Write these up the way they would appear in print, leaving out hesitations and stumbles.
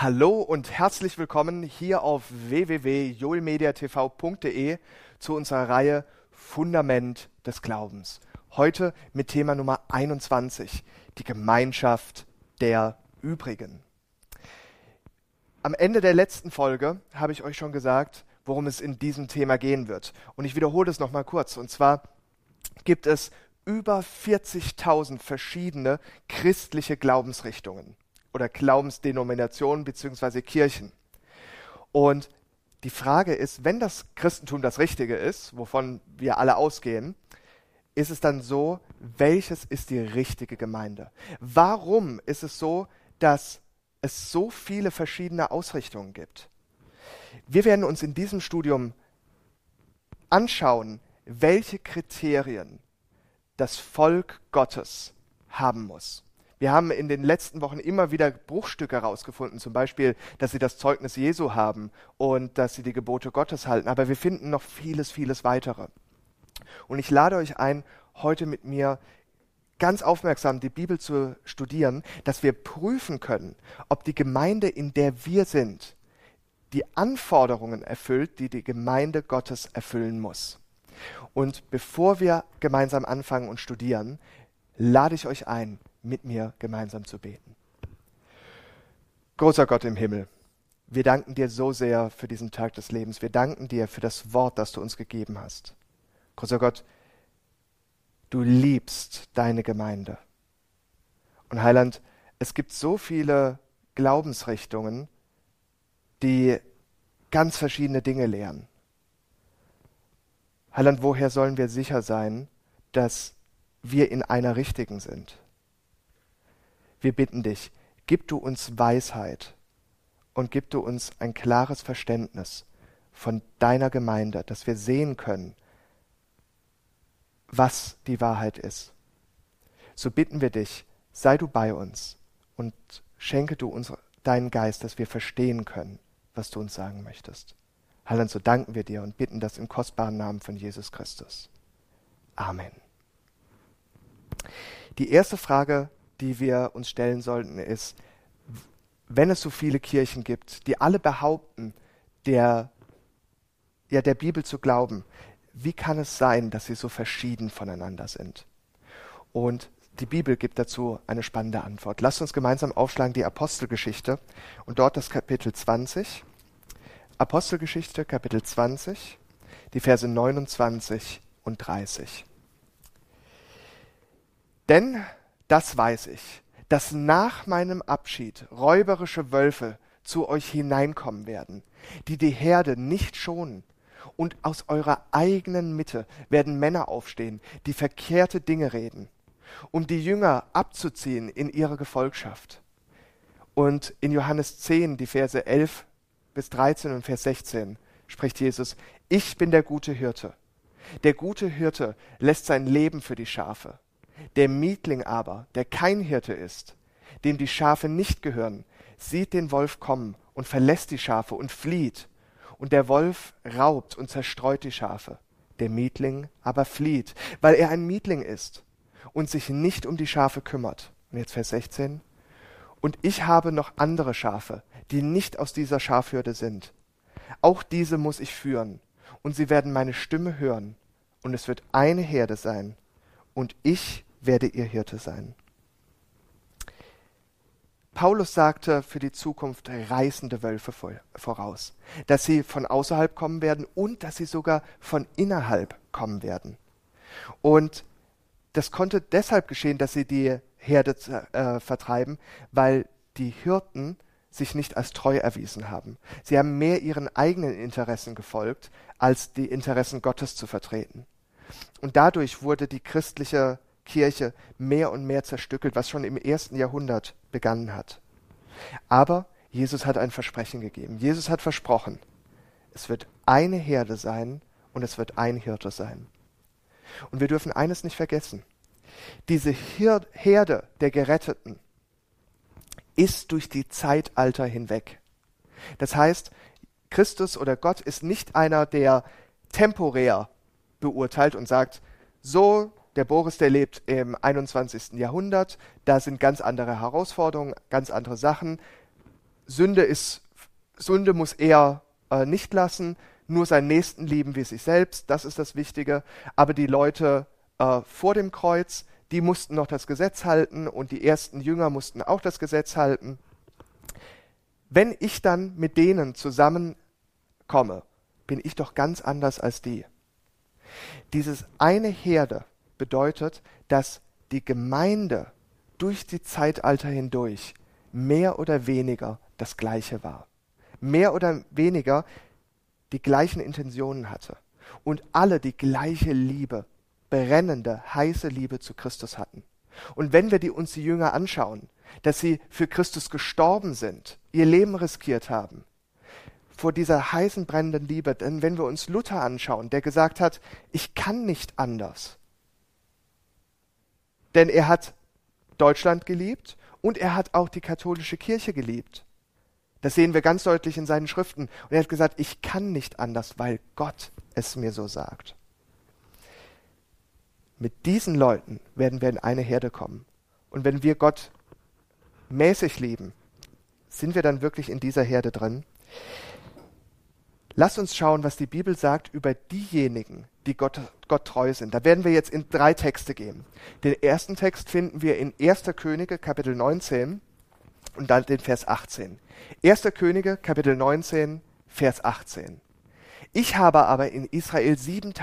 Hallo und herzlich willkommen hier auf www.joelmediatv.de zu unserer Reihe Fundament des Glaubens. Heute mit Thema Nummer 21, die Gemeinschaft der Übrigen. Am Ende der letzten Folge habe ich euch schon gesagt, worum es in diesem Thema gehen wird. Und ich wiederhole es nochmal kurz. Und zwar gibt es über 40.000 verschiedene christliche Glaubensrichtungen oder Glaubensdenominationen bzw. Kirchen. Und die Frage ist, wenn das Christentum das Richtige ist, wovon wir alle ausgehen, ist es dann so, welches ist die richtige Gemeinde? Warum ist es so, dass es so viele verschiedene Ausrichtungen gibt? Wir werden uns in diesem Studium anschauen, welche Kriterien das Volk Gottes haben muss. Wir haben in den letzten Wochen immer wieder Bruchstücke herausgefunden, zum Beispiel, dass sie das Zeugnis Jesu haben und dass sie die Gebote Gottes halten, aber wir finden noch vieles weitere. Und ich lade euch ein, heute mit mir ganz aufmerksam die Bibel zu studieren, dass wir prüfen können, ob die Gemeinde, in der wir sind, die Anforderungen erfüllt, die die Gemeinde Gottes erfüllen muss. Und bevor wir gemeinsam anfangen und studieren, lade ich euch ein, mit mir gemeinsam zu beten. Großer Gott im Himmel, wir danken dir so sehr für diesen Tag des Lebens. Wir danken dir für das Wort, das du uns gegeben hast. Großer Gott, du liebst deine Gemeinde. Und Heiland, es gibt so viele Glaubensrichtungen, die ganz verschiedene Dinge lehren. Heiland, woher sollen wir sicher sein, dass wir in einer richtigen sind? Wir bitten dich, gib du uns Weisheit und gib du uns ein klares Verständnis von deiner Gemeinde, dass wir sehen können, was die Wahrheit ist. So bitten wir dich, sei du bei uns und schenke du uns deinen Geist, dass wir verstehen können, was du uns sagen möchtest. Heiland, so danken wir dir und bitten das im kostbaren Namen von Jesus Christus. Amen. Die erste Frage, die wir uns stellen sollten, ist, wenn es so viele Kirchen gibt, die alle behaupten, der Bibel zu glauben, wie kann es sein, dass sie so verschieden voneinander sind? Und die Bibel gibt dazu eine spannende Antwort. Lasst uns gemeinsam aufschlagen die Apostelgeschichte und dort das Kapitel 20. Apostelgeschichte, Kapitel 20, die Verse 29 und 30. Denn das weiß ich, dass nach meinem Abschied räuberische Wölfe zu euch hineinkommen werden, die die Herde nicht schonen. Und aus eurer eigenen Mitte werden Männer aufstehen, die verkehrte Dinge reden, um die Jünger abzuziehen in ihre Gefolgschaft. Und in Johannes 10, die Verse 11 bis 13 und Vers 16 spricht Jesus, ich bin der gute Hirte. Der gute Hirte lässt sein Leben für die Schafe. Der Mietling aber, der kein Hirte ist, dem die Schafe nicht gehören, sieht den Wolf kommen und verlässt die Schafe und flieht. Und der Wolf raubt und zerstreut die Schafe. Der Mietling aber flieht, weil er ein Mietling ist und sich nicht um die Schafe kümmert. Und jetzt Vers 16. Und ich habe noch andere Schafe, die nicht aus dieser Schafhürde sind. Auch diese muss ich führen, und sie werden meine Stimme hören, und es wird eine Herde sein, und ich werde ihr Hirte sein. Paulus sagte für die Zukunft reißende Wölfe voraus, dass sie von außerhalb kommen werden und dass sie sogar von innerhalb kommen werden. Und das konnte deshalb geschehen, dass sie die Herde vertreiben, weil die Hirten sich nicht als treu erwiesen haben. Sie haben mehr ihren eigenen Interessen gefolgt, als die Interessen Gottes zu vertreten. Und dadurch wurde die christliche Kirche mehr und mehr zerstückelt, was schon im 1. Jahrhundert begonnen hat. Aber Jesus hat ein Versprechen gegeben. Jesus hat versprochen, es wird eine Herde sein und es wird ein Hirte sein. Und wir dürfen eines nicht vergessen. Diese Herde der Geretteten ist durch die Zeitalter hinweg. Das heißt, Christus oder Gott ist nicht einer, der temporär beurteilt und sagt, so, der Boris, der lebt im 21. Jahrhundert, da sind ganz andere Herausforderungen, ganz andere Sachen, Sünde muss er nicht lassen, nur seinen Nächsten lieben wie sich selbst, das ist das Wichtige. Aber die Leute vor dem Kreuz, die mussten noch das Gesetz halten und die ersten Jünger mussten auch das Gesetz halten. Wenn ich dann mit denen zusammenkomme, bin ich doch ganz anders als die. Dieses eine Herde bedeutet, dass die Gemeinde durch die Zeitalter hindurch mehr oder weniger das Gleiche war. Mehr oder weniger die gleichen Intentionen hatte. Und alle die gleiche Liebe, brennende, heiße Liebe zu Christus hatten. Und wenn wir uns die Jünger anschauen, dass sie für Christus gestorben sind, ihr Leben riskiert haben, vor dieser heißen, brennenden Liebe, denn wenn wir uns Luther anschauen, der gesagt hat, ich kann nicht anders. Denn er hat Deutschland geliebt und er hat auch die katholische Kirche geliebt. Das sehen wir ganz deutlich in seinen Schriften. Und er hat gesagt, ich kann nicht anders, weil Gott es mir so sagt. Mit diesen Leuten werden wir in eine Herde kommen. Und wenn wir Gott mäßig lieben, sind wir dann wirklich in dieser Herde drin? Lasst uns schauen, was die Bibel sagt über diejenigen, die Gott treu sind. Da werden wir jetzt in 3 Texte gehen. Den ersten Text finden wir in 1. Könige, Kapitel 19 und dann den Vers 18. 1. Könige, Kapitel 19, Vers 18. Ich habe aber in Israel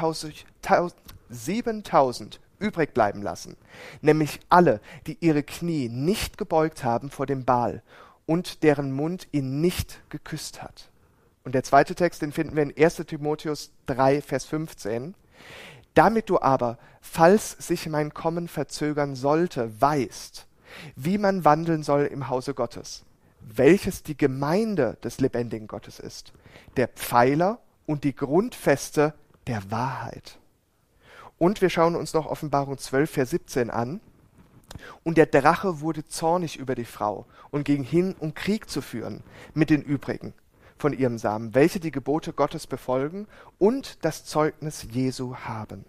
7000 übrig bleiben lassen, nämlich alle, die ihre Knie nicht gebeugt haben vor dem Baal und deren Mund ihn nicht geküsst hat. Und der zweite Text, den finden wir in 1. Timotheus 3, Vers 15. Damit du aber, falls sich mein Kommen verzögern sollte, weißt, wie man wandeln soll im Hause Gottes, welches die Gemeinde des lebendigen Gottes ist, der Pfeiler und die Grundfeste der Wahrheit. Und wir schauen uns noch Offenbarung 12, Vers 17 an. Und der Drache wurde zornig über die Frau und ging hin, um Krieg zu führen mit den übrigen von ihrem Samen, welche die Gebote Gottes befolgen und das Zeugnis Jesu haben.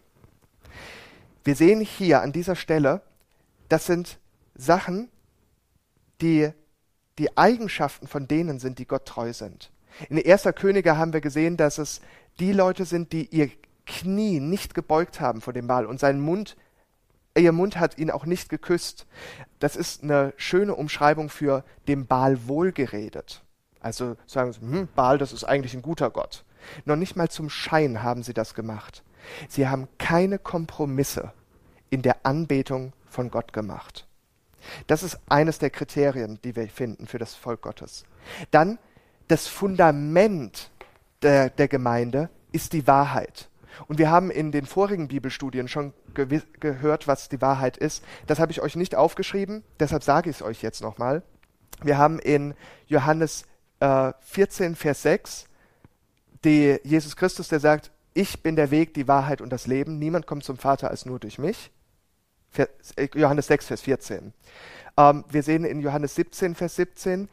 Wir sehen hier an dieser Stelle, das sind Sachen, die die Eigenschaften von denen sind, die Gott treu sind. In 1. Könige haben wir gesehen, dass es die Leute sind, die ihr Knie nicht gebeugt haben vor dem Baal und ihr Mund hat ihn auch nicht geküsst. Das ist eine schöne Umschreibung für dem Baal wohlgeredet. Also sagen sie, Baal, das ist eigentlich ein guter Gott. Noch nicht mal zum Schein haben sie das gemacht. Sie haben keine Kompromisse in der Anbetung von Gott gemacht. Das ist eines der Kriterien, die wir finden für das Volk Gottes. Dann das Fundament der Gemeinde ist die Wahrheit. Und wir haben in den vorigen Bibelstudien schon gehört, was die Wahrheit ist. Das habe ich euch nicht aufgeschrieben, deshalb sage ich es euch jetzt nochmal. Wir haben in Johannes 14, Vers 6, Jesus Christus, der sagt, ich bin der Weg, die Wahrheit und das Leben. Niemand kommt zum Vater als nur durch mich. Johannes 6, Vers 14. Wir sehen in Johannes 17, Vers 17,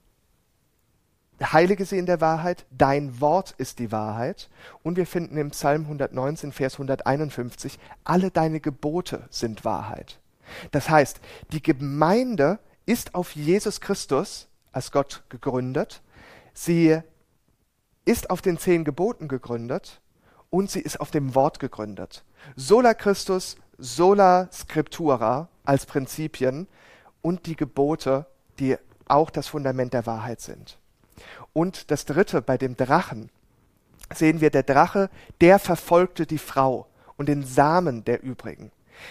heilige sie in der Wahrheit, dein Wort ist die Wahrheit. Und wir finden im Psalm 119, Vers 151, alle deine Gebote sind Wahrheit. Das heißt, die Gemeinde ist auf Jesus Christus als Gott gegründet, sie ist auf den 10 Geboten gegründet und sie ist auf dem Wort gegründet. Sola Christus, sola Scriptura als Prinzipien und die Gebote, die auch das Fundament der Wahrheit sind. Und das dritte, bei dem Drachen, sehen wir, der Drache, der verfolgte die Frau und den Samen der übrigen.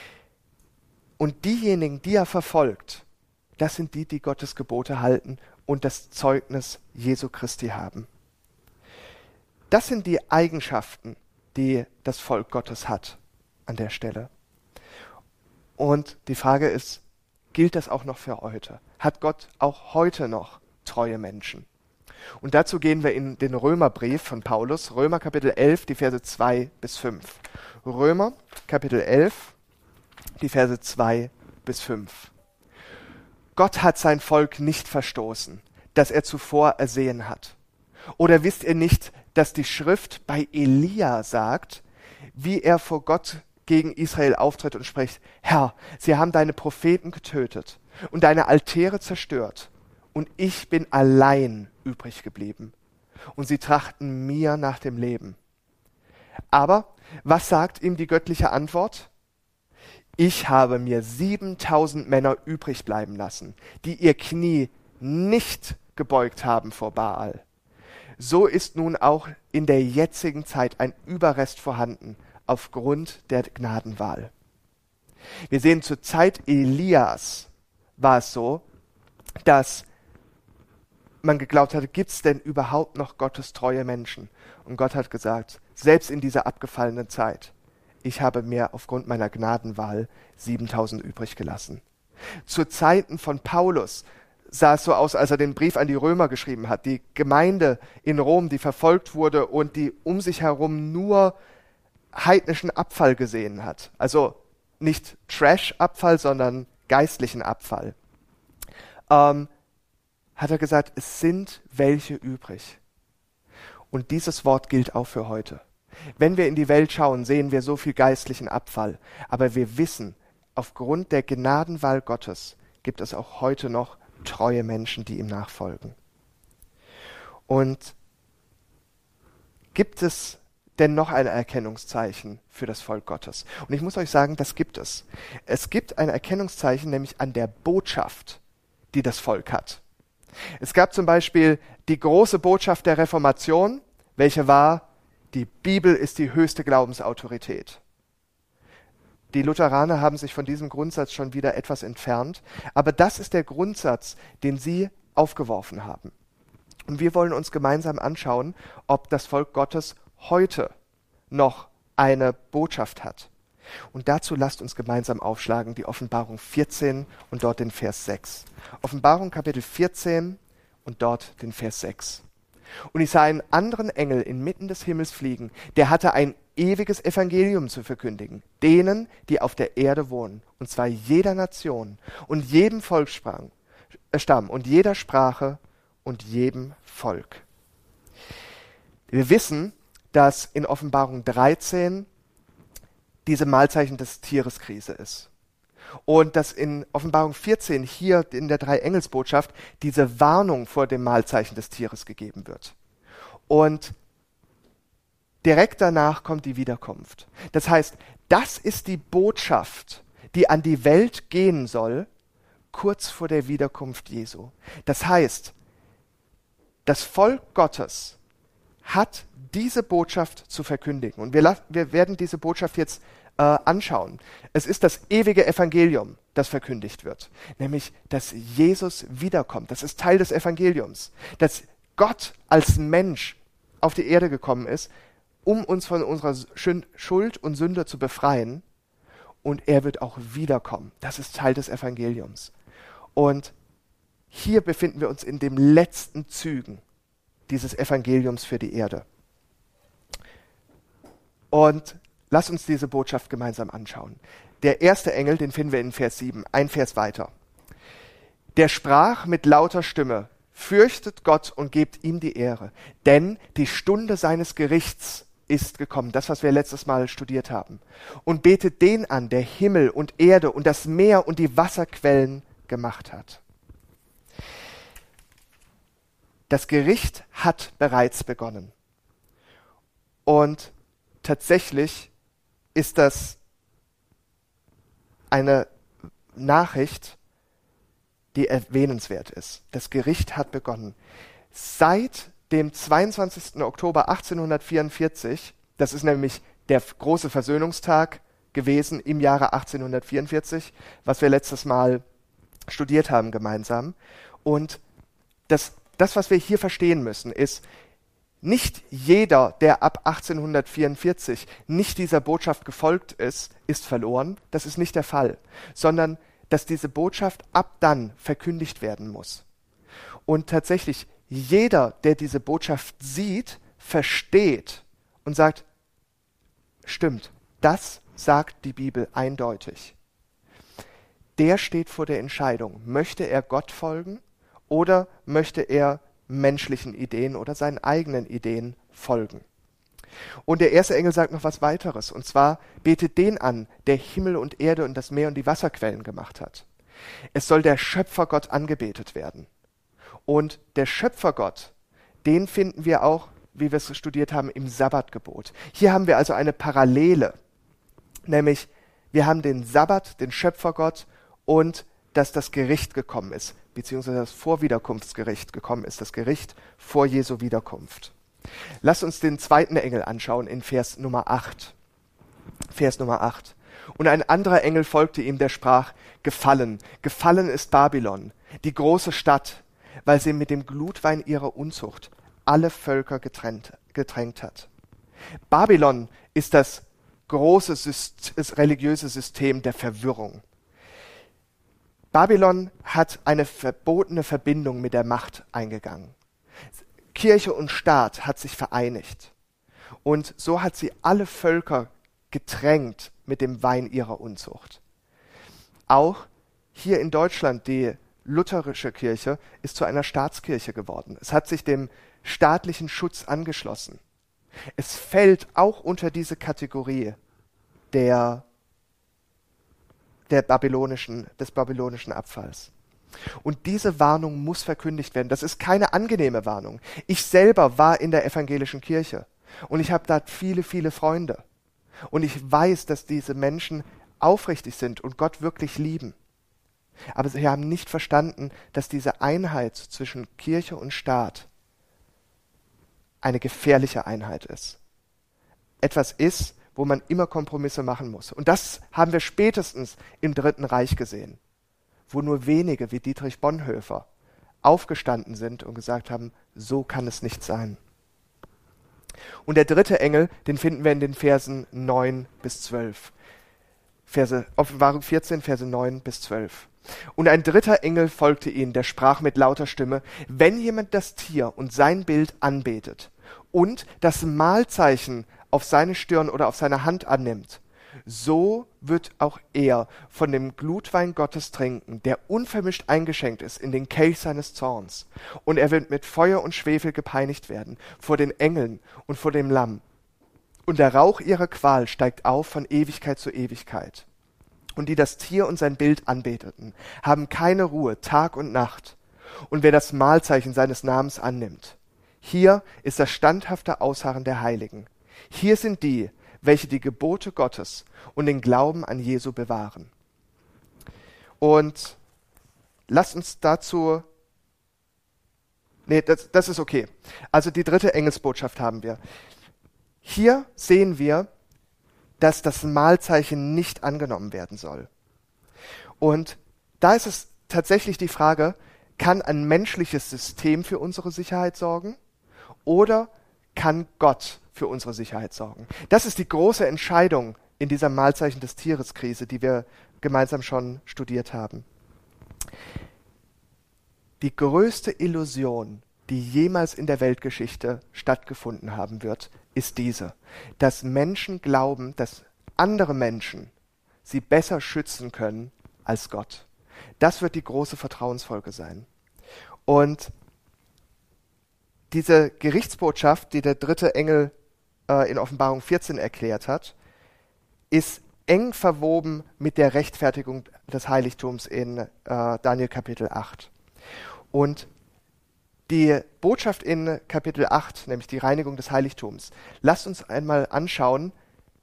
Und diejenigen, die er verfolgt, das sind die, die Gottes Gebote halten und das Zeugnis Jesu Christi haben. Das sind die Eigenschaften, die das Volk Gottes hat an der Stelle. Und die Frage ist, gilt das auch noch für heute? Hat Gott auch heute noch treue Menschen? Und dazu gehen wir in den Römerbrief von Paulus, Römer Kapitel 11, die Verse 2 bis 5. Römer Kapitel 11, die Verse 2 bis 5. Gott hat sein Volk nicht verstoßen, das er zuvor ersehen hat. Oder wisst ihr nicht, dass die Schrift bei Elia sagt, wie er vor Gott gegen Israel auftritt und spricht, Herr, sie haben deine Propheten getötet und deine Altäre zerstört und ich bin allein übrig geblieben. Und sie trachten mir nach dem Leben. Aber was sagt ihm die göttliche Antwort? Ich habe mir 7000 Männer übrig bleiben lassen, die ihr Knie nicht gebeugt haben vor Baal. So ist nun auch in der jetzigen Zeit ein Überrest vorhanden aufgrund der Gnadenwahl. Wir sehen, zur Zeit Elias war es so, dass man geglaubt hatte, gibt es denn überhaupt noch Gottes treue Menschen? Und Gott hat gesagt, selbst in dieser abgefallenen Zeit, ich habe mir aufgrund meiner Gnadenwahl 7000 übrig gelassen. Zu Zeiten von Paulus sah es so aus, als er den Brief an die Römer geschrieben hat. Die Gemeinde in Rom, die verfolgt wurde und die um sich herum nur heidnischen Abfall gesehen hat. Also nicht Trash-Abfall, sondern geistlichen Abfall. Hat er gesagt, es sind welche übrig. Und dieses Wort gilt auch für heute. Wenn wir in die Welt schauen, sehen wir so viel geistlichen Abfall. Aber wir wissen, aufgrund der Gnadenwahl Gottes gibt es auch heute noch treue Menschen, die ihm nachfolgen. Und gibt es denn noch ein Erkennungszeichen für das Volk Gottes? Und ich muss euch sagen, das gibt es. Es gibt ein Erkennungszeichen, nämlich an der Botschaft, die das Volk hat. Es gab zum Beispiel die große Botschaft der Reformation, welche war, die Bibel ist die höchste Glaubensautorität. Die Lutheraner haben sich von diesem Grundsatz schon wieder etwas entfernt, aber das ist der Grundsatz, den sie aufgeworfen haben. Und wir wollen uns gemeinsam anschauen, ob das Volk Gottes heute noch eine Botschaft hat. Und dazu lasst uns gemeinsam aufschlagen die Offenbarung 14 und dort den Vers 6. Offenbarung Kapitel 14 und dort den Vers 6. Und ich sah einen anderen Engel inmitten des Himmels fliegen, der hatte ein ewiges Evangelium zu verkündigen, denen, die auf der Erde wohnen, und zwar jeder Nation und jedem Volksstamm und jeder Sprache und jedem Volk. Wir wissen, dass in Offenbarung 13 diese Mahlzeichen des Tieres Krise ist. Und dass in Offenbarung 14 hier in der Drei-Engels-Botschaft diese Warnung vor dem Mahlzeichen des Tieres gegeben wird. Und direkt danach kommt die Wiederkunft. Das heißt, das ist die Botschaft, die an die Welt gehen soll, kurz vor der Wiederkunft Jesu. Das heißt, das Volk Gottes hat diese Botschaft zu verkündigen. Und wir werden diese Botschaft jetzt anschauen. Es ist das ewige Evangelium, das verkündigt wird. Nämlich, dass Jesus wiederkommt. Das ist Teil des Evangeliums. Dass Gott als Mensch auf die Erde gekommen ist, um uns von unserer Schuld und Sünde zu befreien. Und er wird auch wiederkommen. Das ist Teil des Evangeliums. Und hier befinden wir uns in den letzten Zügen dieses Evangeliums für die Erde. Und lass uns diese Botschaft gemeinsam anschauen. Der erste Engel, den finden wir in Vers 7, ein Vers weiter. Der sprach mit lauter Stimme, fürchtet Gott und gebt ihm die Ehre, denn die Stunde seines Gerichts ist gekommen, das, was wir letztes Mal studiert haben. Und betet den an, der Himmel und Erde und das Meer und die Wasserquellen gemacht hat. Das Gericht hat bereits begonnen. Und tatsächlich ist das eine Nachricht, die erwähnenswert ist. Das Gericht hat begonnen. Seit dem 22. Oktober 1844, das ist nämlich der große Versöhnungstag gewesen im Jahre 1844, was wir letztes Mal studiert haben gemeinsam. Und das, was wir hier verstehen müssen, ist, nicht jeder, der ab 1844 nicht dieser Botschaft gefolgt ist, ist verloren. Das ist nicht der Fall, sondern dass diese Botschaft ab dann verkündigt werden muss. Und tatsächlich jeder, der diese Botschaft sieht, versteht und sagt, stimmt, das sagt die Bibel eindeutig. Der steht vor der Entscheidung, möchte er Gott folgen oder möchte er menschlichen Ideen oder seinen eigenen Ideen folgen. Und der erste Engel sagt noch was weiteres, und zwar betet den an, der Himmel und Erde und das Meer und die Wasserquellen gemacht hat. Es soll der Schöpfergott angebetet werden. Und der Schöpfergott, den finden wir auch, wie wir es studiert haben, im Sabbatgebot. Hier haben wir also eine Parallele, nämlich wir haben den Sabbat, den Schöpfergott und dass das Gericht gekommen ist, beziehungsweise das Vorwiederkunftsgericht gekommen ist, das Gericht vor Jesu Wiederkunft. Lass uns den zweiten Engel anschauen in Vers Nummer 8. Vers Nummer 8. Und ein anderer Engel folgte ihm, der sprach, gefallen, gefallen ist Babylon, die große Stadt, weil sie mit dem Glutwein ihrer Unzucht alle Völker getränkt hat. Babylon ist das große religiöse System der Verwirrung. Babylon hat eine verbotene Verbindung mit der Macht eingegangen. Kirche und Staat hat sich vereinigt. Und so hat sie alle Völker getränkt mit dem Wein ihrer Unzucht. Auch hier in Deutschland, die lutherische Kirche ist zu einer Staatskirche geworden. Es hat sich dem staatlichen Schutz angeschlossen. Es fällt auch unter diese Kategorie des babylonischen Abfalls. Und diese Warnung muss verkündigt werden. Das ist keine angenehme Warnung. Ich selber war in der evangelischen Kirche und ich habe da viele, viele Freunde. Und ich weiß, dass diese Menschen aufrichtig sind und Gott wirklich lieben. Aber sie haben nicht verstanden, dass diese Einheit zwischen Kirche und Staat eine gefährliche Einheit ist. Etwas ist, wo man immer Kompromisse machen muss. Und das haben wir spätestens im Dritten Reich gesehen, wo nur wenige wie Dietrich Bonhoeffer aufgestanden sind und gesagt haben, so kann es nicht sein. Und der dritte Engel, den finden wir in den Versen 9 bis 12. Offenbarung 14, Verse 9 bis 12. Und ein dritter Engel folgte ihnen, der sprach mit lauter Stimme, wenn jemand das Tier und sein Bild anbetet und das Mahlzeichen auf seine Stirn oder auf seine Hand annimmt, so wird auch er von dem Glutwein Gottes trinken, der unvermischt eingeschenkt ist in den Kelch seines Zorns. Und er wird mit Feuer und Schwefel gepeinigt werden vor den Engeln und vor dem Lamm. Und der Rauch ihrer Qual steigt auf von Ewigkeit zu Ewigkeit. Und die das Tier und sein Bild anbeteten, haben keine Ruhe, Tag und Nacht. Und wer das Mahlzeichen seines Namens annimmt, hier ist das standhafte Ausharren der Heiligen. Hier sind die, welche die Gebote Gottes und den Glauben an Jesu bewahren. Und lasst uns dazu... das ist okay. Also die dritte Engelsbotschaft haben wir. Hier sehen wir, dass das Mahlzeichen nicht angenommen werden soll. Und da ist es tatsächlich die Frage, kann ein menschliches System für unsere Sicherheit sorgen oder kann Gott für unsere Sicherheit sorgen? Das ist die große Entscheidung in dieser Mahlzeichen des Tieres-Krise, die wir gemeinsam schon studiert haben. Die größte Illusion, die jemals in der Weltgeschichte stattgefunden haben wird, ist diese, dass Menschen glauben, dass andere Menschen sie besser schützen können als Gott. Das wird die große Vertrauensfolge sein. Und diese Gerichtsbotschaft, die der dritte Engel in Offenbarung 14 erklärt hat, ist eng verwoben mit der Rechtfertigung des Heiligtums in Daniel Kapitel 8. Und die Botschaft in Kapitel 8, nämlich die Reinigung des Heiligtums, lasst uns einmal anschauen,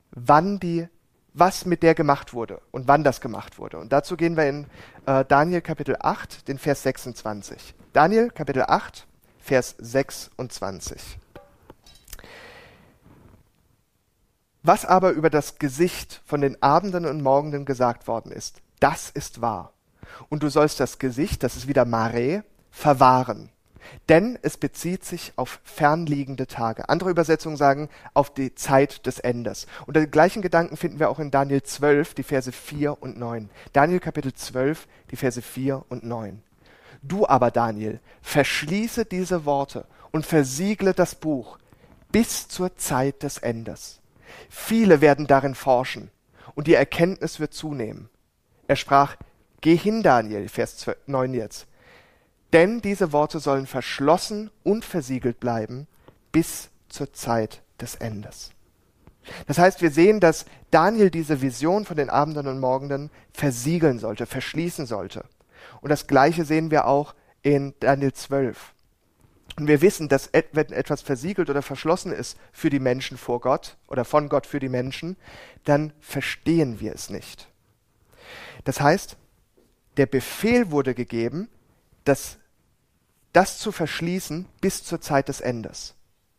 was mit der gemacht wurde und wann das gemacht wurde. Und dazu gehen wir in Daniel Kapitel 8, den Vers 26. Daniel Kapitel 8, Vers 26. Was aber über das Gesicht von den Abenden und Morgenden gesagt worden ist, das ist wahr. Und du sollst das Gesicht, das ist wieder Mare, verwahren. Denn es bezieht sich auf fernliegende Tage. Andere Übersetzungen sagen, auf die Zeit des Endes. Und den gleichen Gedanken finden wir auch in Daniel 12, die Verse 4 und 9. Daniel Kapitel 12, die Verse 4 und 9. Du aber, Daniel, verschließe diese Worte und versiegle das Buch bis zur Zeit des Endes. Viele werden darin forschen und die Erkenntnis wird zunehmen. Er sprach, geh hin, Daniel, Vers 9 jetzt. Denn diese Worte sollen verschlossen und versiegelt bleiben bis zur Zeit des Endes. Das heißt, wir sehen, dass Daniel diese Vision von den Abenden und Morgenden versiegeln sollte, verschließen sollte. Und das Gleiche sehen wir auch in Daniel 12. Und wir wissen, dass wenn etwas versiegelt oder verschlossen ist für die Menschen vor Gott oder von Gott für die Menschen, dann verstehen wir es nicht. Das heißt, der Befehl wurde gegeben, das zu verschließen bis zur Zeit des Endes.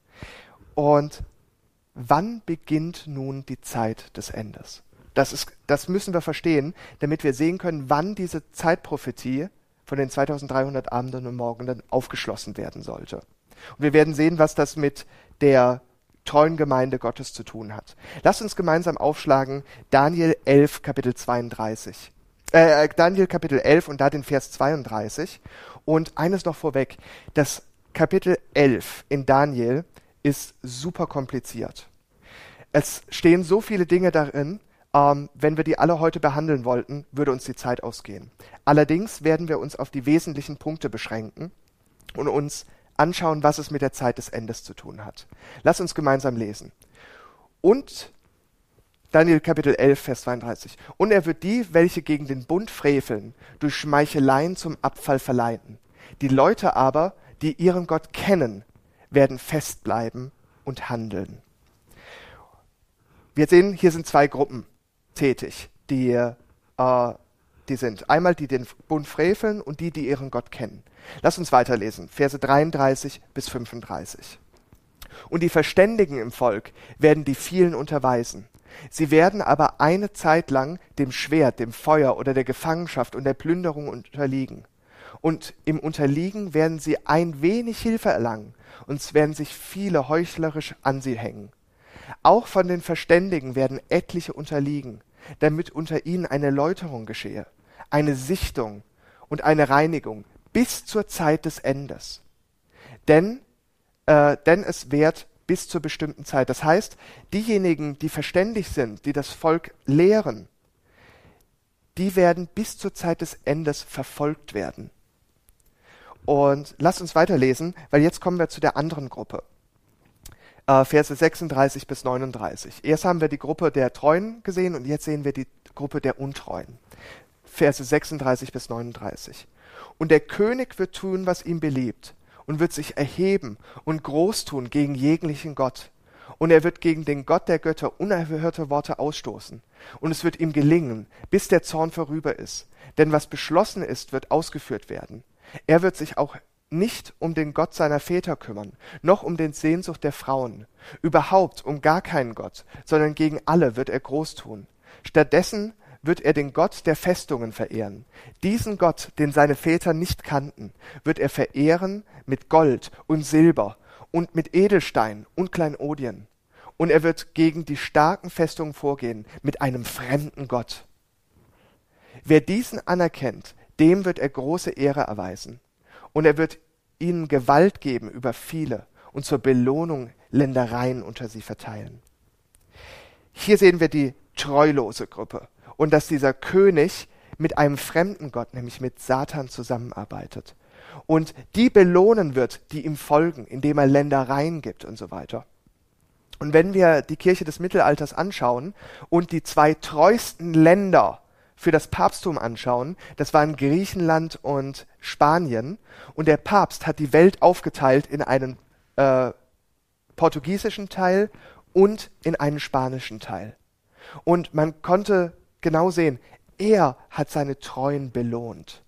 Und wann beginnt nun die Zeit des Endes? Das müssen wir verstehen, damit wir sehen können, wann diese Zeitprophetie von den 2300 Abenden und Morgenden aufgeschlossen werden sollte. Und wir werden sehen, was das mit der treuen Gemeinde Gottes zu tun hat. Lasst uns gemeinsam aufschlagen Daniel 11, Kapitel 32. Daniel Kapitel 11 und da den Vers 32. Und eines noch vorweg, das Kapitel 11 in Daniel ist super kompliziert. Es stehen so viele Dinge darin, wenn wir die alle heute behandeln wollten, würde uns die Zeit ausgehen. Allerdings werden wir uns auf die wesentlichen Punkte beschränken und uns anschauen, was es mit der Zeit des Endes zu tun hat. Lass uns gemeinsam lesen. Und Daniel Kapitel 11, Vers 32. Und er wird die, welche gegen den Bund freveln, durch Schmeicheleien zum Abfall verleiten. Die Leute aber, die ihren Gott kennen, werden festbleiben und handeln. Wir sehen, hier sind zwei Gruppen tätig, die sind. Einmal die den Bund freveln und die ihren Gott kennen. Lass uns weiterlesen, Verse 33 bis 35. Und die Verständigen im Volk werden die vielen unterweisen. Sie werden aber eine Zeit lang dem Schwert, dem Feuer oder der Gefangenschaft und der Plünderung unterliegen. Und im Unterliegen werden sie ein wenig Hilfe erlangen, und es werden sich viele heuchlerisch an sie hängen. Auch von den Verständigen werden etliche unterliegen, damit unter ihnen eine Läuterung geschehe, eine Sichtung und eine Reinigung bis zur Zeit des Endes. Denn es währt bis zur bestimmten Zeit. Das heißt, diejenigen, die verständig sind, die das Volk lehren, die werden bis zur Zeit des Endes verfolgt werden. Und lasst uns weiterlesen, weil jetzt kommen wir zu der anderen Gruppe. Verse 36 bis 39. Erst haben wir die Gruppe der Treuen gesehen und jetzt sehen wir die Gruppe der Untreuen. Verse 36 bis 39. Und der König wird tun, was ihm beliebt, und wird sich erheben und groß tun gegen jeglichen Gott. Und er wird gegen den Gott der Götter unerhörte Worte ausstoßen. Und es wird ihm gelingen, bis der Zorn vorüber ist. Denn was beschlossen ist, wird ausgeführt werden. Er wird sich auch nicht um den Gott seiner Väter kümmern, noch um den Sehnsucht der Frauen, überhaupt um gar keinen Gott, sondern gegen alle wird er groß tun. Stattdessen wird er den Gott der Festungen verehren. Diesen Gott, den seine Väter nicht kannten, wird er verehren mit Gold und Silber und mit Edelstein und Kleinodien. Und er wird gegen die starken Festungen vorgehen mit einem fremden Gott. Wer diesen anerkennt, dem wird er große Ehre erweisen. Und er wird ihnen Gewalt geben über viele und zur Belohnung Ländereien unter sie verteilen. Hier sehen wir die treulose Gruppe und dass dieser König mit einem fremden Gott, nämlich mit Satan, zusammenarbeitet. Und die belohnen wird, die ihm folgen, indem er Ländereien gibt und so weiter. Und wenn wir die Kirche des Mittelalters anschauen und die zwei treuesten Länder für das Papsttum anschauen, das waren Griechenland und Spanien. Und der Papst hat die Welt aufgeteilt in einen portugiesischen Teil und in einen spanischen Teil. Und man konnte genau sehen, er hat seine Treuen belohnt.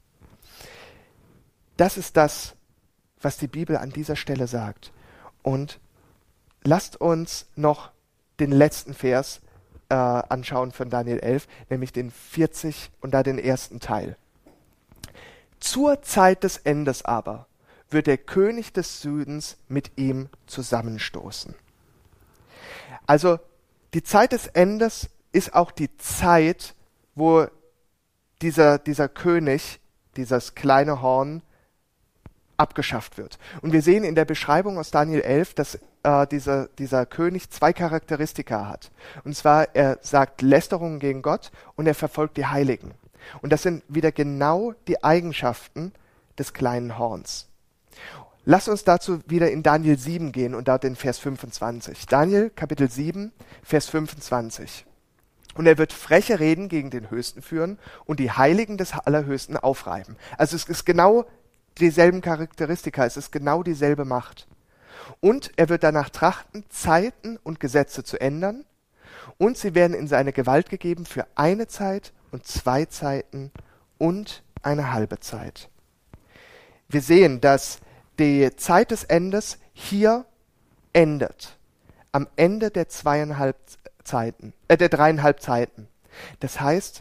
Das ist das, was die Bibel an dieser Stelle sagt. Und lasst uns noch den letzten Vers anschauen von Daniel 11, nämlich den 40 und da den ersten Teil. Zur Zeit des Endes aber wird der König des Südens mit ihm zusammenstoßen. Also die Zeit des Endes ist auch die Zeit, wo dieser König, dieses kleine Horn, abgeschafft wird. Und wir sehen in der Beschreibung aus Daniel 11, dass dieser König zwei Charakteristika hat. Und zwar, er sagt Lästerungen gegen Gott und er verfolgt die Heiligen. Und das sind wieder genau die Eigenschaften des kleinen Horns. Lasst uns dazu wieder in Daniel 7 gehen und dort den Vers 25. Daniel, Kapitel 7, Vers 25. Und er wird freche Reden gegen den Höchsten führen und die Heiligen des Allerhöchsten aufreiben. Also es ist genau dieselben Charakteristika, es ist genau dieselbe Macht. Und er wird danach trachten, Zeiten und Gesetze zu ändern, und sie werden in seine Gewalt gegeben für eine Zeit und 2 Zeiten und eine halbe Zeit. Wir sehen, dass die Zeit des Endes hier endet. Am Ende der 3,5 Zeiten. Das heißt,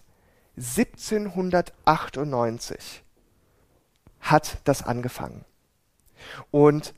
1798 hat das angefangen. Und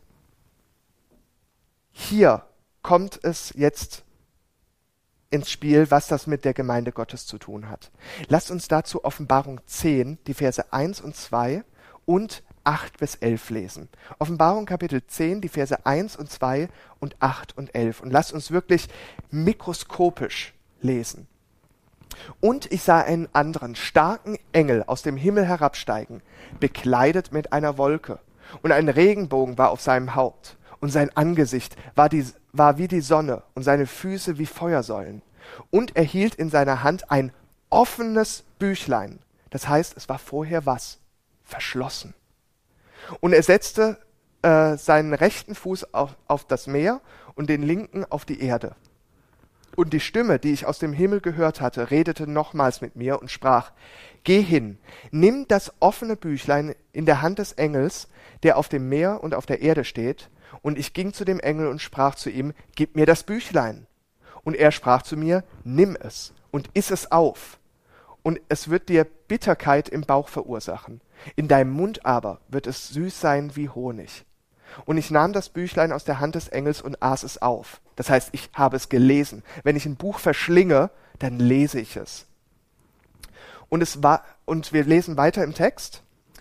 hier kommt es jetzt ins Spiel, was das mit der Gemeinde Gottes zu tun hat. Lasst uns dazu Offenbarung 10, die Verse 1 und 2 und 8 bis 11 lesen. Offenbarung Kapitel 10, die Verse 1 und 2 und 8 und 11. Und lasst uns wirklich mikroskopisch lesen. Und ich sah einen anderen starken Engel aus dem Himmel herabsteigen, bekleidet mit einer Wolke. Und ein Regenbogen war auf seinem Haupt. Und sein Angesicht war wie die Sonne und seine Füße wie Feuersäulen. Und er hielt in seiner Hand ein offenes Büchlein. Das heißt, es war vorher was? Verschlossen. Und er setzte seinen rechten Fuß auf das Meer und den linken auf die Erde. Und die Stimme, die ich aus dem Himmel gehört hatte, redete nochmals mit mir und sprach: Geh hin, nimm das offene Büchlein in der Hand des Engels, der auf dem Meer und auf der Erde steht. Und ich ging zu dem Engel und sprach zu ihm: Gib mir das Büchlein. Und er sprach zu mir: Nimm es und iss es auf. Und es wird dir Bitterkeit im Bauch verursachen. In deinem Mund aber wird es süß sein wie Honig. Und ich nahm das Büchlein aus der Hand des Engels und aß es auf. Das heißt, ich habe es gelesen. Wenn ich ein Buch verschlinge, dann lese ich es. Und wir lesen weiter im Text.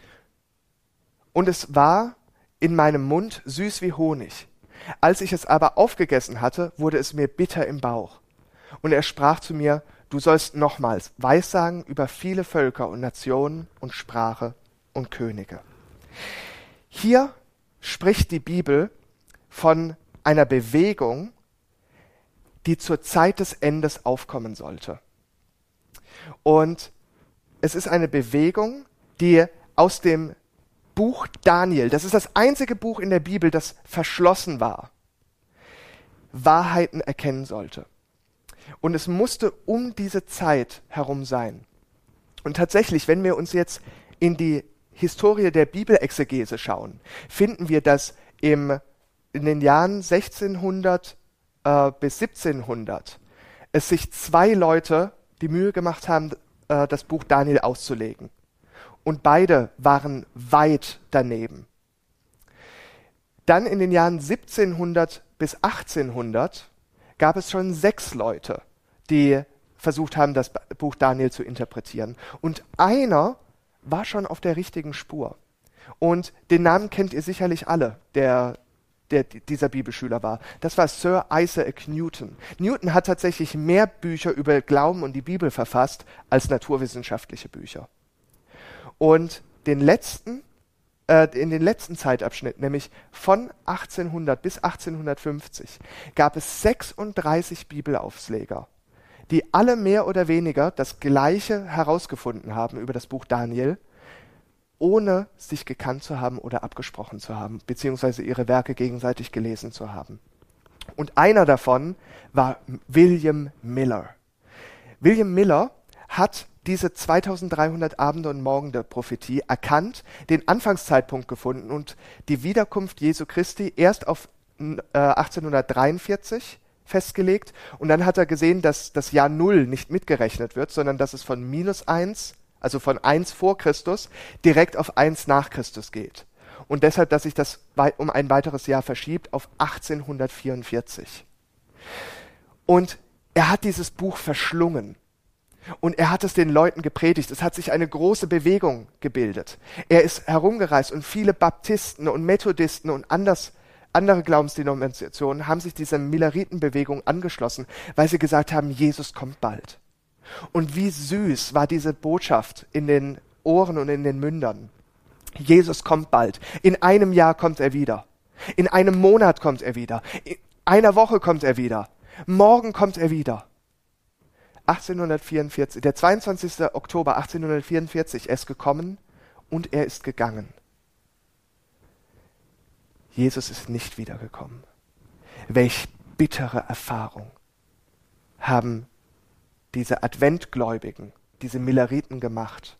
Und es war in meinem Mund süß wie Honig. Als ich es aber aufgegessen hatte, wurde es mir bitter im Bauch. Und er sprach zu mir: Du sollst nochmals Weissagen über viele Völker und Nationen und Sprache und Könige. Hier spricht die Bibel von einer Bewegung, die zur Zeit des Endes aufkommen sollte. Und es ist eine Bewegung, die aus dem Buch Daniel, das ist das einzige Buch in der Bibel, das verschlossen war, Wahrheiten erkennen sollte. Und es musste um diese Zeit herum sein. Und tatsächlich, wenn wir uns jetzt in die Historie der Bibelexegese schauen, finden wir, dass in den Jahren 1600 bis 1700 es sich 2 Leute die Mühe gemacht haben, das Buch Daniel auszulegen. Und beide waren weit daneben. Dann in den Jahren 1700 bis 1800 gab es schon 6 Leute, die versucht haben, das Buch Daniel zu interpretieren. Und einer war schon auf der richtigen Spur. Und den Namen kennt ihr sicherlich alle, der dieser Bibelschüler war. Das war Sir Isaac Newton. Newton hat tatsächlich mehr Bücher über Glauben und die Bibel verfasst als naturwissenschaftliche Bücher. Und in den letzten Zeitabschnitt, nämlich von 1800 bis 1850, gab es 36 Bibelaufleger, die alle mehr oder weniger das Gleiche herausgefunden haben über das Buch Daniel, ohne sich gekannt zu haben oder abgesprochen zu haben, beziehungsweise ihre Werke gegenseitig gelesen zu haben. Und einer davon war William Miller. William Miller hat diese 2300 Abende und Morgende Prophetie erkannt, den Anfangszeitpunkt gefunden und die Wiederkunft Jesu Christi erst auf 1843 festgelegt. Und dann hat er gesehen, dass das Jahr 0 nicht mitgerechnet wird, sondern dass es von -1, also von 1 vor Christus, direkt auf 1 nach Christus geht. Und deshalb, dass sich das um ein weiteres Jahr verschiebt auf 1844. Und er hat dieses Buch verschlungen. Und er hat es den Leuten gepredigt. Es hat sich eine große Bewegung gebildet. Er ist herumgereist und viele Baptisten und Methodisten und andere Glaubensdenominationen haben sich dieser Milleritenbewegung angeschlossen, weil sie gesagt haben, Jesus kommt bald. Und wie süß war diese Botschaft in den Ohren und in den Mündern. Jesus kommt bald. In einem Jahr kommt er wieder. In einem Monat kommt er wieder. In einer Woche kommt er wieder. Morgen kommt er wieder. 1844, der 22. Oktober 1844, er ist gekommen und er ist gegangen. Jesus ist nicht wiedergekommen. Welch bittere Erfahrung haben diese Adventgläubigen, diese Milleriten gemacht.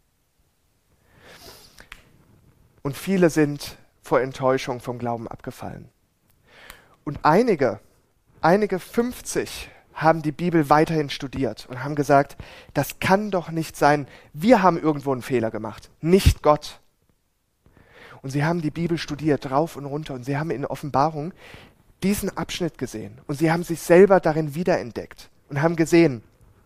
Und viele sind vor Enttäuschung vom Glauben abgefallen. Und einige 50, haben die Bibel weiterhin studiert und haben gesagt, das kann doch nicht sein, wir haben irgendwo einen Fehler gemacht, nicht Gott. Und sie haben die Bibel studiert, rauf und runter, und sie haben in Offenbarung diesen Abschnitt gesehen. Und sie haben sich selber darin wiederentdeckt und haben gesehen,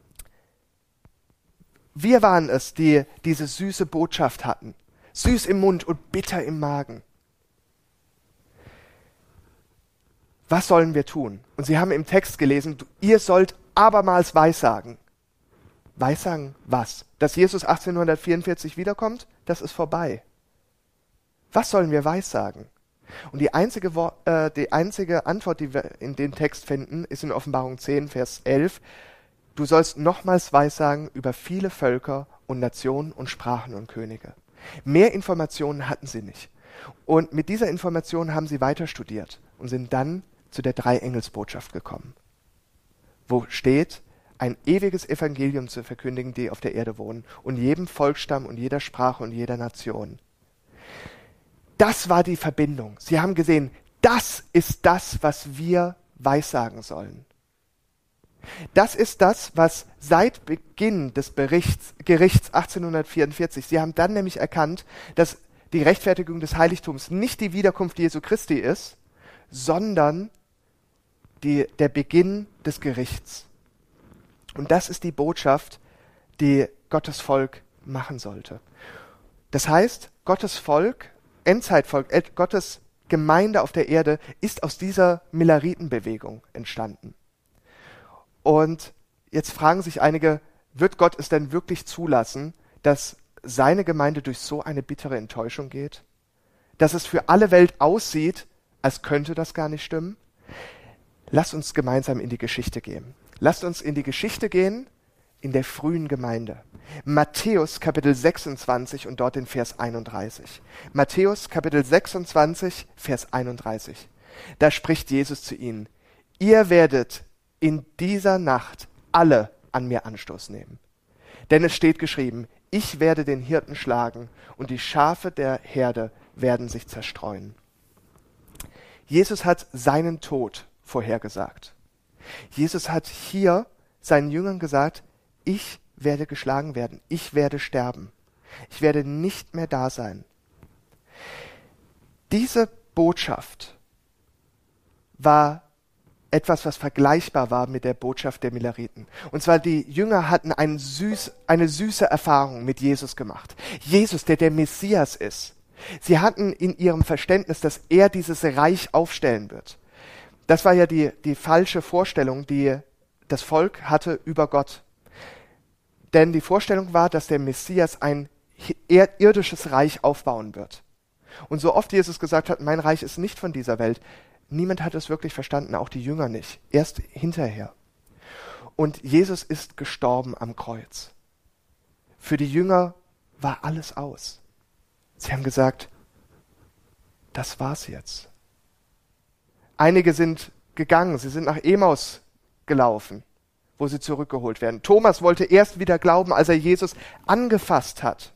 wir waren es, die diese süße Botschaft hatten. Süß im Mund und bitter im Magen. Was sollen wir tun? Und sie haben im Text gelesen, ihr sollt abermals weissagen. Weissagen was? Dass Jesus 1844 wiederkommt? Das ist vorbei. Was sollen wir weissagen? Und die einzige Antwort, die wir in dem Text finden, ist in Offenbarung 10, Vers 11. Du sollst nochmals weissagen über viele Völker und Nationen und Sprachen und Könige. Mehr Informationen hatten sie nicht. Und mit dieser Information haben sie weiter studiert und sind dann zu der Drei-Engels-Botschaft gekommen, wo steht, ein ewiges Evangelium zu verkündigen, die auf der Erde wohnen, und jedem Volksstamm und jeder Sprache und jeder Nation. Das war die Verbindung. Sie haben gesehen, das ist das, was wir weissagen sollen. Das ist das, was seit Beginn des Gerichts 1844, sie haben dann nämlich erkannt, dass die Rechtfertigung des Heiligtums nicht die Wiederkunft Jesu Christi ist, sondern der Beginn des Gerichts. Und das ist die Botschaft, die Gottes Volk machen sollte. Das heißt, Gottes Volk, Endzeitvolk, Gottes Gemeinde auf der Erde ist aus dieser Milleritenbewegung entstanden. Und jetzt fragen sich einige, wird Gott es denn wirklich zulassen, dass seine Gemeinde durch so eine bittere Enttäuschung geht? Dass es für alle Welt aussieht, als könnte das gar nicht stimmen? Lasst uns gemeinsam in die Geschichte gehen. Lasst uns in die Geschichte gehen in der frühen Gemeinde. Matthäus Kapitel 26 und dort den Vers 31. Matthäus Kapitel 26, Vers 31. Da spricht Jesus zu ihnen: Ihr werdet in dieser Nacht alle an mir Anstoß nehmen. Denn es steht geschrieben, ich werde den Hirten schlagen und die Schafe der Herde werden sich zerstreuen. Jesus hat seinen Tod vorhergesagt. Jesus hat hier seinen Jüngern gesagt, ich werde geschlagen werden, ich werde sterben, ich werde nicht mehr da sein. Diese Botschaft war etwas, was vergleichbar war mit der Botschaft der Milleriten. Und zwar die Jünger hatten eine süße Erfahrung mit Jesus gemacht. Jesus, der Messias ist. Sie hatten in ihrem Verständnis, dass er dieses Reich aufstellen wird. Das war ja die falsche Vorstellung, die das Volk hatte über Gott. Denn die Vorstellung war, dass der Messias ein irdisches Reich aufbauen wird. Und so oft Jesus gesagt hat, mein Reich ist nicht von dieser Welt, niemand hat es wirklich verstanden, auch die Jünger nicht, erst hinterher. Und Jesus ist gestorben am Kreuz. Für die Jünger war alles aus. Sie haben gesagt, das war's jetzt. Einige sind gegangen, sie sind nach Emaus gelaufen, wo sie zurückgeholt werden. Thomas wollte erst wieder glauben, als er Jesus angefasst hat.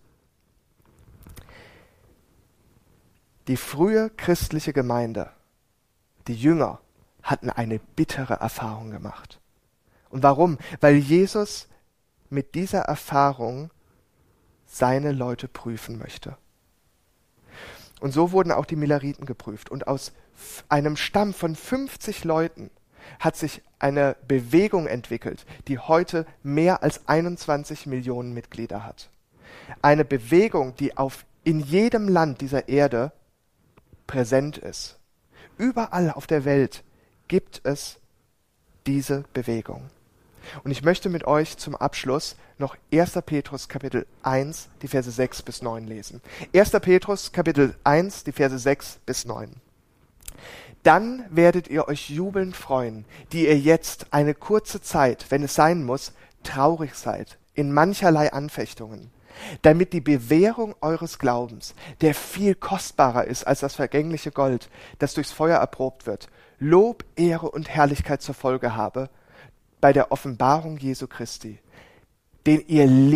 Die frühe christliche Gemeinde, die Jünger, hatten eine bittere Erfahrung gemacht. Und warum? Weil Jesus mit dieser Erfahrung seine Leute prüfen möchte. Und so wurden auch die Milleriten geprüft. Und aus einem Stamm von 50 Leuten hat sich eine Bewegung entwickelt, die heute mehr als 21 Millionen Mitglieder hat. Eine Bewegung, die in jedem Land dieser Erde präsent ist. Überall auf der Welt gibt es diese Bewegung. Und ich möchte mit euch zum Abschluss noch 1. Petrus Kapitel 1, die Verse 6 bis 9 lesen. 1. Petrus Kapitel 1, die Verse 6 bis 9. Dann werdet ihr euch jubelnd freuen, die ihr jetzt eine kurze Zeit, wenn es sein muss, traurig seid, in mancherlei Anfechtungen, damit die Bewährung eures Glaubens, der viel kostbarer ist als das vergängliche Gold, das durchs Feuer erprobt wird, Lob, Ehre und Herrlichkeit zur Folge habe bei der Offenbarung Jesu Christi, den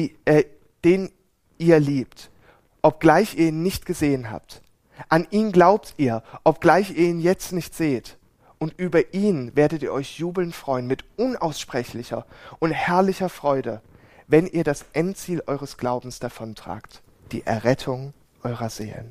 ihr liebt, obgleich ihr ihn nicht gesehen habt. An ihn glaubt ihr, obgleich ihr ihn jetzt nicht seht. Und über ihn werdet ihr euch jubelnd freuen mit unaussprechlicher und herrlicher Freude, wenn ihr das Endziel eures Glaubens davontragt, die Errettung eurer Seelen.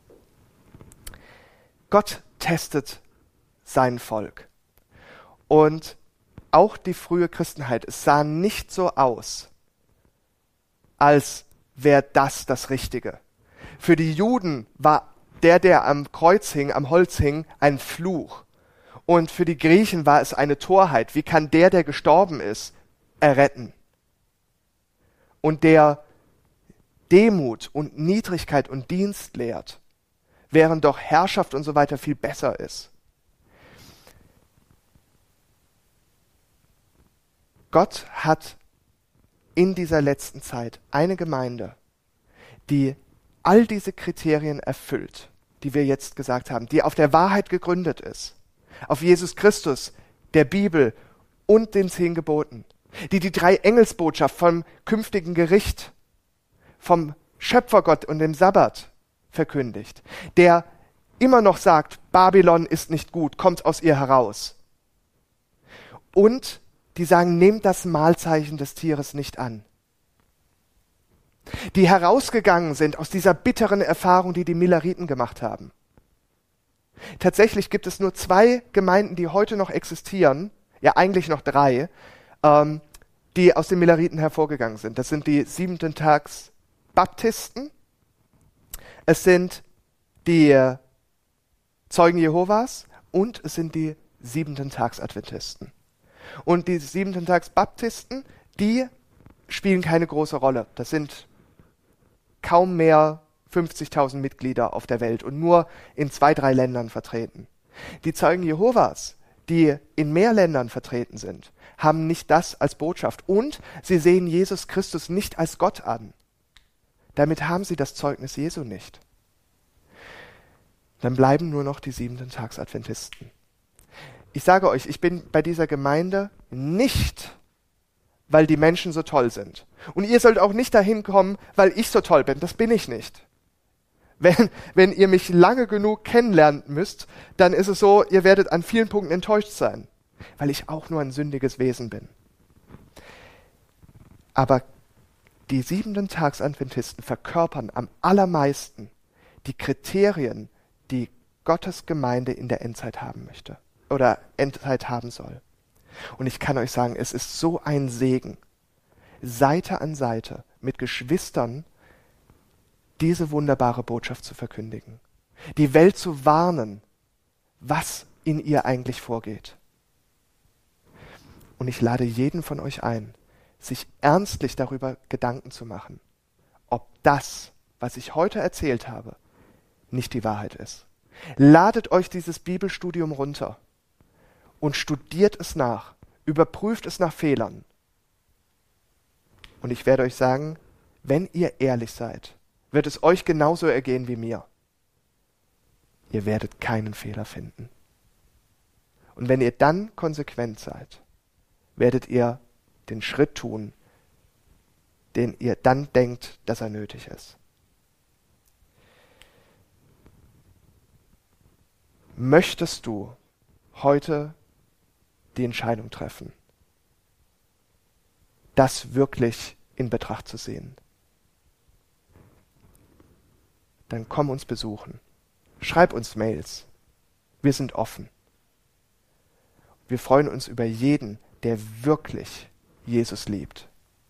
Gott testet sein Volk. Und auch die frühe Christenheit, es sah nicht so aus, als wäre das Richtige. Für die Juden war der am Kreuz hing, am Holz hing, ein Fluch. Und für die Griechen war es eine Torheit. Wie kann der gestorben ist, erretten? Und der Demut und Niedrigkeit und Dienst lehrt, während doch Herrschaft und so weiter viel besser ist. Gott hat in dieser letzten Zeit eine Gemeinde, die all diese Kriterien erfüllt, die wir jetzt gesagt haben, die auf der Wahrheit gegründet ist, auf Jesus Christus, der Bibel und den 10 Geboten, die 3 Engelsbotschaft vom künftigen Gericht, vom Schöpfergott und dem Sabbat verkündigt, der immer noch sagt, Babylon ist nicht gut, kommt aus ihr heraus. Und die sagen, nehmt das Mahlzeichen des Tieres nicht an. Die herausgegangen sind aus dieser bitteren Erfahrung, die Milleriten gemacht haben. Tatsächlich gibt es nur 2 Gemeinden, die heute noch existieren, ja eigentlich noch 3, die aus den Milleriten hervorgegangen sind. Das sind die Siebenten-Tags-Baptisten, es sind die Zeugen Jehovas und es sind die Siebenten-Tags-Adventisten. Und die Siebenten-Tags-Baptisten, die spielen keine große Rolle. Das sind kaum mehr 50.000 Mitglieder auf der Welt und nur in 2, 3 Ländern vertreten. Die Zeugen Jehovas, die in mehr Ländern vertreten sind, haben nicht das als Botschaft und sie sehen Jesus Christus nicht als Gott an. Damit haben sie das Zeugnis Jesu nicht. Dann bleiben nur noch die Siebenten-Tags-Adventisten. Ich sage euch, ich bin bei dieser Gemeinde nicht, weil die Menschen so toll sind. Und ihr sollt auch nicht dahin kommen, weil ich so toll bin. Das bin ich nicht. Wenn ihr mich lange genug kennenlernen müsst, dann ist es so, ihr werdet an vielen Punkten enttäuscht sein, weil ich auch nur ein sündiges Wesen bin. Aber die Siebenten-Tags-Adventisten verkörpern am allermeisten die Kriterien, die Gottes Gemeinde in der Endzeit haben möchte oder Endzeit haben soll. Und ich kann euch sagen, es ist so ein Segen, Seite an Seite mit Geschwistern diese wunderbare Botschaft zu verkündigen, die Welt zu warnen, was in ihr eigentlich vorgeht. Und ich lade jeden von euch ein, sich ernstlich darüber Gedanken zu machen, ob das, was ich heute erzählt habe, nicht die Wahrheit ist. Ladet euch dieses Bibelstudium runter und studiert es nach, überprüft es nach Fehlern. Und ich werde euch sagen, wenn ihr ehrlich seid, wird es euch genauso ergehen wie mir. Ihr werdet keinen Fehler finden. Und wenn ihr dann konsequent seid, werdet ihr den Schritt tun, den ihr dann denkt, dass er nötig ist. Möchtest du heute die Entscheidung treffen, das wirklich in Betracht zu sehen? Dann komm uns besuchen. Schreib uns Mails. Wir sind offen. Wir freuen uns über jeden, der wirklich Jesus liebt.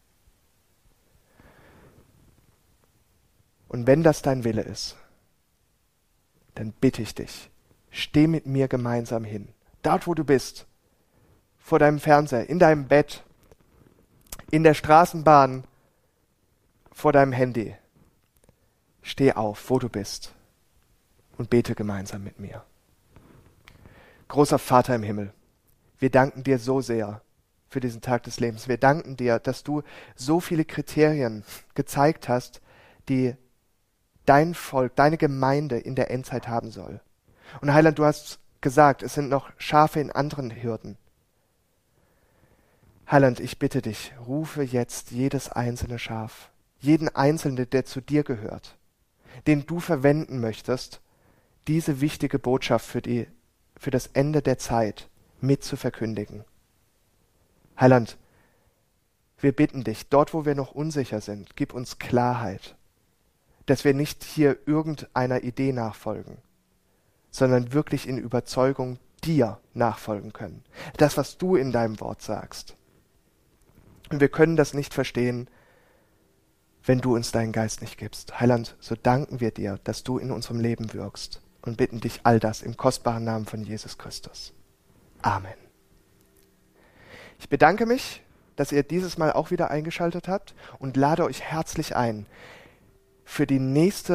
Und wenn das dein Wille ist, dann bitte ich dich, steh mit mir gemeinsam hin. Dort, wo du bist. Vor deinem Fernseher, in deinem Bett, in der Straßenbahn, vor deinem Handy. Steh auf, wo du bist und bete gemeinsam mit mir. Großer Vater im Himmel, wir danken dir so sehr für diesen Tag des Lebens. Wir danken dir, dass du so viele Kriterien gezeigt hast, die dein Volk, deine Gemeinde in der Endzeit haben soll. Und Heiland, du hast gesagt, es sind noch Schafe in anderen Hürden. Heiland, ich bitte dich, rufe jetzt jedes einzelne Schaf, jeden Einzelnen, der zu dir gehört, den du verwenden möchtest, diese wichtige Botschaft für das Ende der Zeit mit zu verkündigen. Heiland, wir bitten dich, dort wo wir noch unsicher sind, gib uns Klarheit, dass wir nicht hier irgendeiner Idee nachfolgen, sondern wirklich in Überzeugung dir nachfolgen können. Das, was du in deinem Wort sagst. Und wir können das nicht verstehen, wenn du uns deinen Geist nicht gibst. Heiland, so danken wir dir, dass du in unserem Leben wirkst und bitten dich all das im kostbaren Namen von Jesus Christus. Amen. Ich bedanke mich, dass ihr dieses Mal auch wieder eingeschaltet habt und lade euch herzlich ein, für das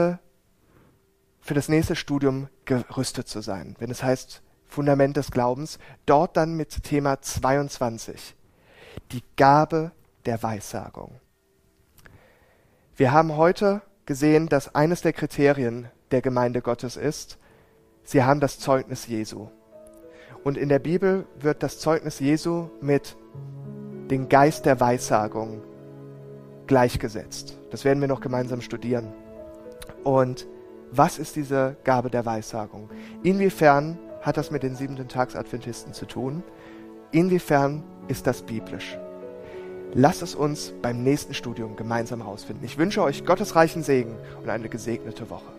nächste Studium gerüstet zu sein. Wenn es heißt Fundament des Glaubens, dort dann mit Thema 22, die Gabe der Weissagung. Wir haben heute gesehen, dass eines der Kriterien der Gemeinde Gottes ist, sie haben das Zeugnis Jesu. Und in der Bibel wird das Zeugnis Jesu mit dem Geist der Weissagung gleichgesetzt. Das werden wir noch gemeinsam studieren. Und was ist diese Gabe der Weissagung? Inwiefern hat das mit den Siebenten-Tags-Adventisten zu tun? Inwiefern ist das biblisch? Lasst es uns beim nächsten Studium gemeinsam herausfinden. Ich wünsche euch gottesreichen Segen und eine gesegnete Woche.